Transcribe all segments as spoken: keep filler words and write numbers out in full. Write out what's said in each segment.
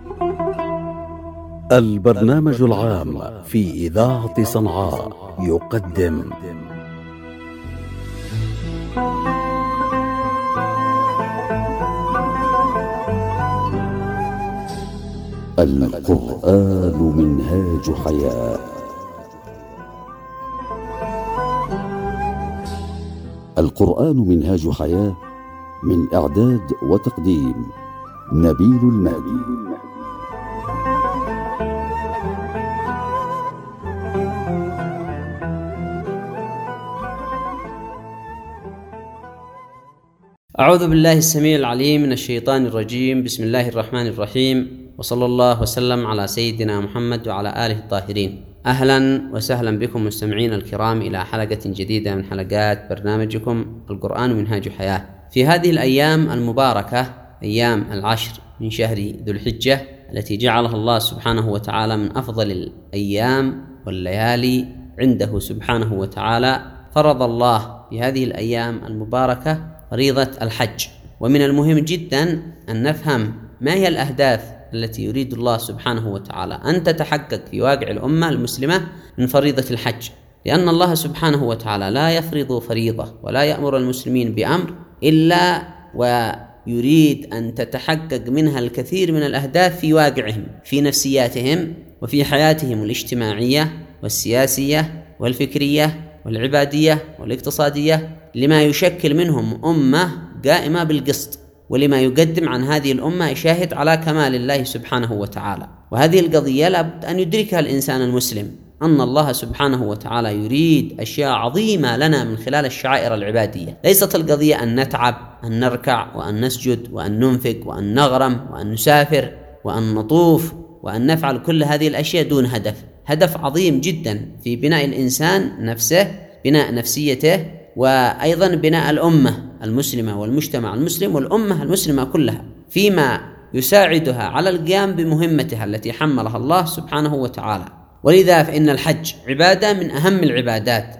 البرنامج العام في إذاعة صنعاء يقدم القرآن منهاج حياة. القرآن منهاج حياة، من إعداد وتقديم نبيل المهدي. أعوذ بالله السميع العليم من الشيطان الرجيم. بسم الله الرحمن الرحيم، وصلى الله وسلم على سيدنا محمد وعلى آله الطاهرين. أهلا وسهلا بكم مستمعين الكرام إلى حلقة جديدة من حلقات برنامجكم القرآن منهاج حياة. في هذه الأيام المباركة، أيام العشر من شهر ذو الحجة التي جعلها الله سبحانه وتعالى من أفضل الأيام والليالي عنده سبحانه وتعالى، فرض الله في هذه الأيام المباركة فريضة الحج. ومن المهم جدا أن نفهم ما هي الأهداف التي يريد الله سبحانه وتعالى أن تتحقق في واقع الأمة المسلمة من فريضة الحج، لأن الله سبحانه وتعالى لا يفرض فريضة ولا يأمر المسلمين بأمر إلا ويريد أن تتحقق منها الكثير من الأهداف في واقعهم، في نفسياتهم وفي حياتهم الاجتماعية والسياسية والفكرية والعبادية والاقتصادية، لما يشكل منهم أمة قائمة بالقسط، ولما يقدم عن هذه الأمة يشاهد على كمال الله سبحانه وتعالى. وهذه القضية لابد أن يدركها الإنسان المسلم، أن الله سبحانه وتعالى يريد أشياء عظيمة لنا من خلال الشعائر العبادية. ليست القضية أن نتعب، أن نركع وأن نسجد وأن ننفق وأن نغرم وأن نسافر وأن نطوف وأن نفعل كل هذه الأشياء دون هدف. هدف عظيم جدا في بناء الإنسان نفسه، بناء نفسيته، وأيضا بناء الأمة المسلمة والمجتمع المسلم والأمة المسلمة كلها، فيما يساعدها على القيام بمهمتها التي حملها الله سبحانه وتعالى. ولذا فإن الحج عبادة من أهم العبادات،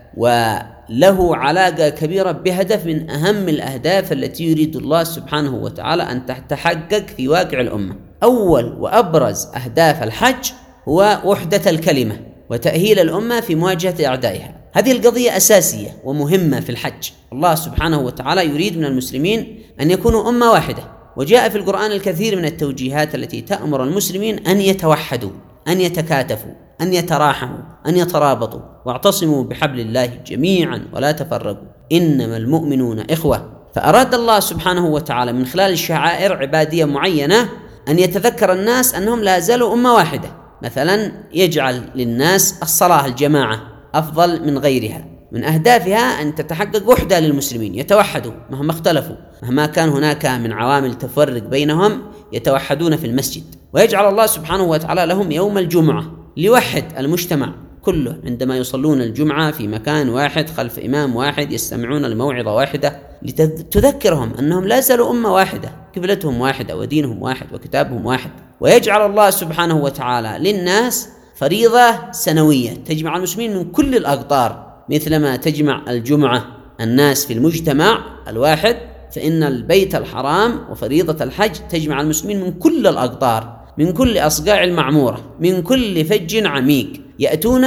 وله علاقة كبيرة بهدف من أهم الأهداف التي يريد الله سبحانه وتعالى أن تتحقق في واقع الأمة. أول وأبرز أهداف الحج هو وحدة الكلمة وتأهيل الأمة في مواجهة أعدائها. هذه القضية أساسية ومهمة في الحج. الله سبحانه وتعالى يريد من المسلمين أن يكونوا أمة واحدة، وجاء في القرآن الكثير من التوجيهات التي تأمر المسلمين أن يتوحدوا، أن يتكاتفوا، أن يتراحموا، أن يترابطوا، واعتصموا بحبل الله جميعا ولا تفرقوا، إنما المؤمنون إخوة. فأراد الله سبحانه وتعالى من خلال الشعائر عبادية معينة أن يتذكر الناس أنهم لا زالوا أمة واحدة. مثلا يجعل للناس الصلاة الجماعة أفضل من غيرها، من أهدافها أن تتحقق وحدة للمسلمين، يتوحدوا مهما اختلفوا، مهما كان هناك من عوامل تفرق بينهم يتوحدون في المسجد. ويجعل الله سبحانه وتعالى لهم يوم الجمعة ليوحد المجتمع كله عندما يصلون الجمعة في مكان واحد خلف إمام واحد، يستمعون الموعظة واحدة لتذكرهم أنهم لا زالوا أمة واحدة، قبلتهم واحدة ودينهم واحد وكتابهم واحد. ويجعل الله سبحانه وتعالى للناس فريضة سنوية تجمع المسلمين من كل الأقطار، مثلما تجمع الجمعة الناس في المجتمع الواحد، فإن البيت الحرام وفريضة الحج تجمع المسلمين من كل الأقطار، من كل أصقاع المعمورة، من كل فج عميق، يأتون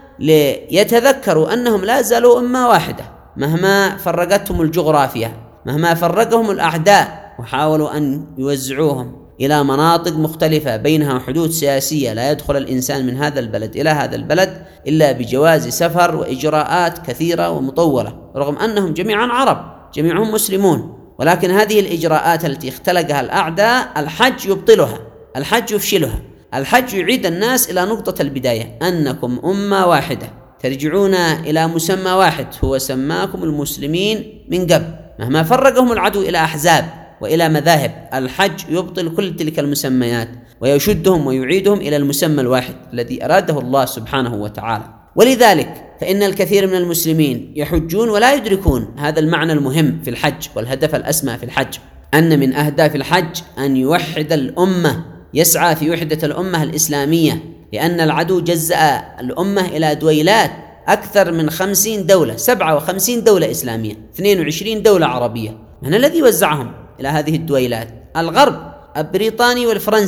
ليتذكروا أنهم لا زالوا أمة واحدة مهما فرقتهم الجغرافيا، مهما فرقهم الأعداء وحاولوا أن يوزعوهم إلى مناطق مختلفة بينها حدود سياسية، لا يدخل الإنسان من هذا البلد إلى هذا البلد إلا بجواز سفر وإجراءات كثيرة ومطولة، رغم أنهم جميعا عرب، جميعهم مسلمون. ولكن هذه الإجراءات التي اختلقها الأعداء الحج يبطلها، الحج يفشلها. الحج يعيد الناس إلى نقطة البداية، أنكم أمة واحدة، ترجعون إلى مسمى واحد هو سماكم المسلمين من قبل، مهما فرقهم العدو إلى أحزاب وإلى مذاهب. الحج يبطل كل تلك المسميات ويشدهم ويعيدهم إلى المسمى الواحد الذي أراده الله سبحانه وتعالى. ولذلك فإن الكثير من المسلمين يحجون ولا يدركون هذا المعنى المهم في الحج والهدف الأسمى في الحج، أن من أهداف الحج أن يوحد الأمة، يسعى في وحدة الأمة الإسلامية، لأن العدو جزأ الأمة إلى دويلات أكثر من خمسين دولة، سبعة وخمسين دولة إسلامية، اثنين وعشرين دولة عربية. من الذي وزعهم إلى هذه الدويلات؟ الغرب البريطاني والفرنسي،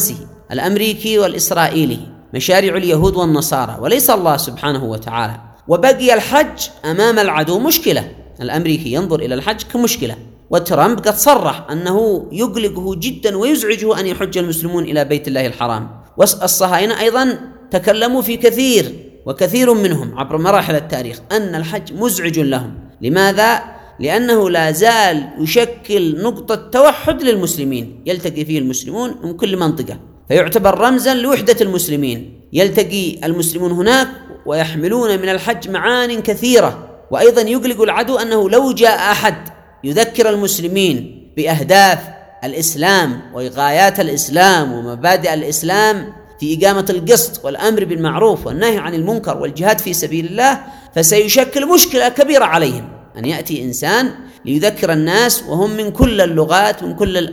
الأمريكي والإسرائيلي، مشاريع اليهود والنصارى وليس الله سبحانه وتعالى. وبقي الحج أمام العدو مشكلة. الأمريكي ينظر إلى الحج كمشكلة، وترامب قد صرح أنه يقلقه جدا ويزعجه أن يحج المسلمون إلى بيت الله الحرام. والصهاينة أيضا تكلموا في كثير وكثير منهم عبر مراحل التاريخ أن الحج مزعج لهم. لماذا؟ لأنه لا زال يشكل نقطة توحد للمسلمين، يلتقي فيه المسلمون من كل منطقة، فيعتبر رمزا لوحدة المسلمين. يلتقي المسلمون هناك ويحملون من الحج معان كثيرة. وأيضا يقلق العدو أنه لو جاء أحد يذكر المسلمين بأهداف الإسلام وغايات الإسلام ومبادئ الإسلام في إقامة القسط والأمر بالمعروف والنهي عن المنكر والجهاد في سبيل الله، فسيشكل مشكلة كبيرة عليهم أن يأتي إنسان ليذكر الناس وهم من كل اللغات من كل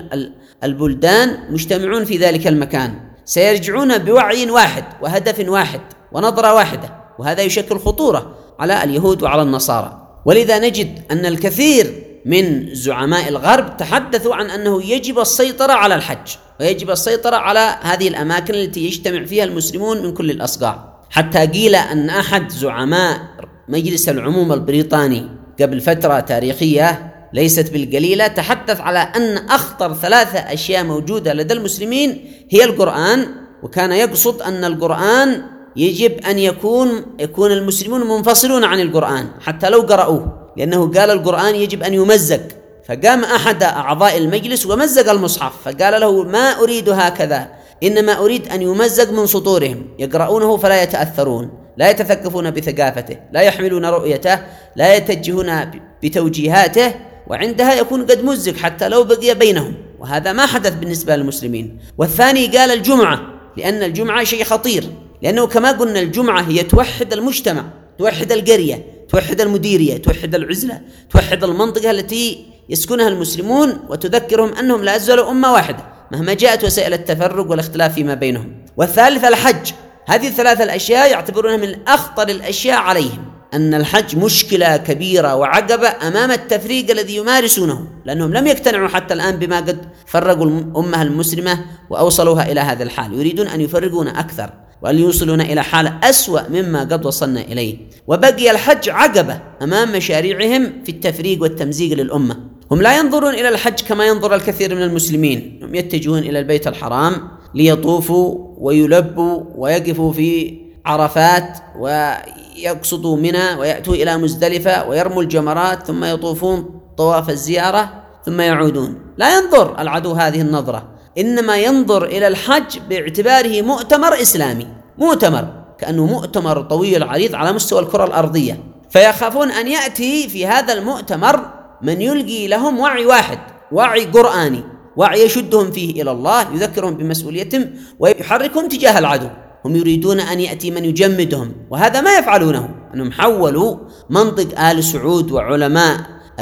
البلدان مجتمعون في ذلك المكان، سيرجعون بوعي واحد وهدف واحد ونظرة واحدة، وهذا يشكل خطورة على اليهود وعلى النصارى. ولذا نجد أن الكثير من زعماء الغرب تحدثوا عن أنه يجب السيطرة على الحج ويجب السيطرة على هذه الأماكن التي يجتمع فيها المسلمون من كل الأصقاع. حتى قيل أن أحد زعماء مجلس العموم البريطاني قبل فترة تاريخية ليست بالقليلة تحدث على أن أخطر ثلاثة أشياء موجودة لدى المسلمين هي القرآن، وكان يقصد أن القرآن يجب أن يكون يكون المسلمون منفصلون عن القرآن حتى لو قرأوه، لأنه قال القرآن يجب أن يمزق. فقام أحد أعضاء المجلس ومزق المصحف، فقال له ما أريد هكذا، إنما أريد أن يمزق من سطورهم، يقرؤونه فلا يتأثرون، لا يتثقفون بثقافته، لا يحملون رؤيته، لا يتجهون بتوجيهاته، وعندها يكون قد مزق حتى لو بقي بينهم. وهذا ما حدث بالنسبة للمسلمين. والثاني قال الجمعة، لأن الجمعة شيء خطير، لأنه كما قلنا الجمعة هي توحد المجتمع، توحد القرية، توحد المديرية، توحد العزلة، توحد المنطقة التي يسكنها المسلمون، وتذكرهم أنهم لا زالوا أمة واحدة مهما جاءت وسائل التفرق والاختلاف فيما بينهم. والثالث الحج. هذه الثلاثة الأشياء يعتبرونها من أخطر الأشياء عليهم، أن الحج مشكلة كبيرة وعقبة أمام التفريق الذي يمارسونه، لأنهم لم يقتنعوا حتى الآن بما قد فرقوا الأمة المسلمة وأوصلوها إلى هذا الحال، يريدون أن يفرقون أكثر وأن يوصلون إلى حال أسوأ مما قد وصلنا إليه. وبقي الحج عقبة أمام مشاريعهم في التفريق والتمزيق للأمة. هم لا ينظرون إلى الحج كما ينظر الكثير من المسلمين، هم يتجهون إلى البيت الحرام ليطوفوا ويلبوا ويقفوا في عرفات ويقصدوا منى ويأتوا إلى مزدلفة ويرموا الجمرات ثم يطوفون طواف الزيارة ثم يعودون. لا ينظر العدو هذه النظرة، إنما ينظر إلى الحج باعتباره مؤتمر إسلامي، مؤتمر كأنه مؤتمر طويل عريض على مستوى الكرة الأرضية، فيخافون أن يأتي في هذا المؤتمر من يلقي لهم وعي واحد، وعي قرآني، وعي يشدهم فيه إلى الله، يذكرهم بمسؤوليتهم ويحركهم تجاه العدو. هم يريدون أن يأتي من يجمدهم، وهذا ما يفعلونه، أنهم حولوا منطق آل سعود وعلماء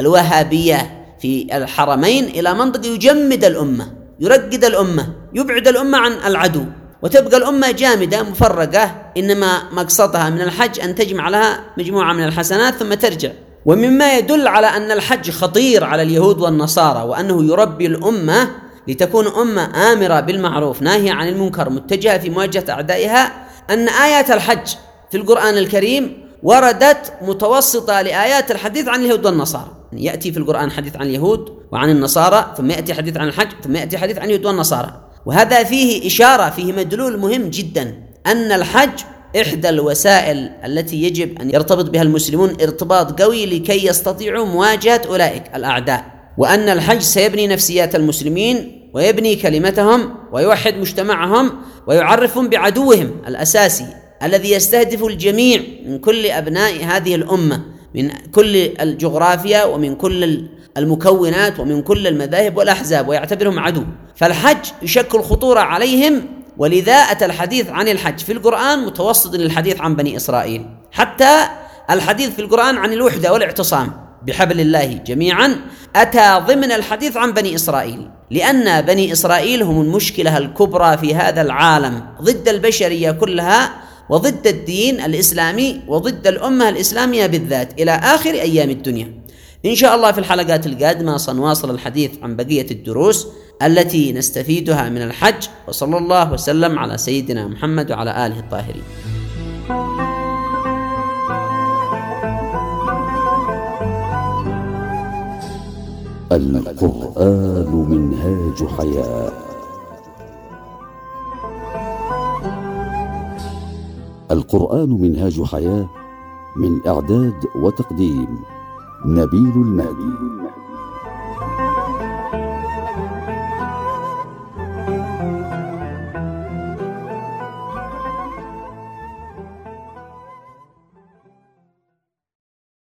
الوهابية في الحرمين إلى منطق يجمد الأمة، يرقد الأمة، يبعد الأمة عن العدو، وتبقى الأمة جامدة مفرقة، إنما مقصدها من الحج أن تجمع لها مجموعة من الحسنات ثم ترجع. ومما يدل على أن الحج خطير على اليهود والنصارى وأنه يربي الأمة لتكون أمة آمرة بالمعروف ناهية عن المنكر متجهة في مواجهة أعدائها، أن آيات الحج في القرآن الكريم وردت متوسطة لآيات الحديث عن اليهود والنصارى. يأتي في القرآن حديث عن اليهود وعن النصارى، ثم يأتي حديث عن الحج، ثم يأتي حديث عن اليهود والنصارى. وهذا فيه إشارة، فيه مدلول مهم جدا، أن الحج إحدى الوسائل التي يجب أن يرتبط بها المسلمون ارتباط قوي لكي يستطيعوا مواجهة أولئك الأعداء، وأن الحج سيبني نفسيات المسلمين ويبني كلمتهم ويوحد مجتمعهم ويعرفهم بعدوهم الأساسي الذي يستهدف الجميع من كل أبناء هذه الأمة، من كل الجغرافيا ومن كل المكونات ومن كل المذاهب والأحزاب، ويعتبرهم عدو. فالحج يشكل خطورة عليهم، ولذا أتى الحديث عن الحج في القرآن متوسط للحديث عن بني إسرائيل. حتى الحديث في القرآن عن الوحدة والاعتصام بحبل الله جميعا أتى ضمن الحديث عن بني إسرائيل، لأن بني إسرائيل هم المشكلة الكبرى في هذا العالم ضد البشرية كلها وضد الدين الإسلامي وضد الأمة الإسلامية بالذات إلى آخر أيام الدنيا. إن شاء الله في الحلقات القادمة سنواصل الحديث عن بقية الدروس. التي نستفيدها من الحج. وصلى الله وسلم على سيدنا محمد وعلى آله الطاهرين. القرآن منهاج حياة. القرآن منهاج حياة، من إعداد وتقديم نبيل المهدي.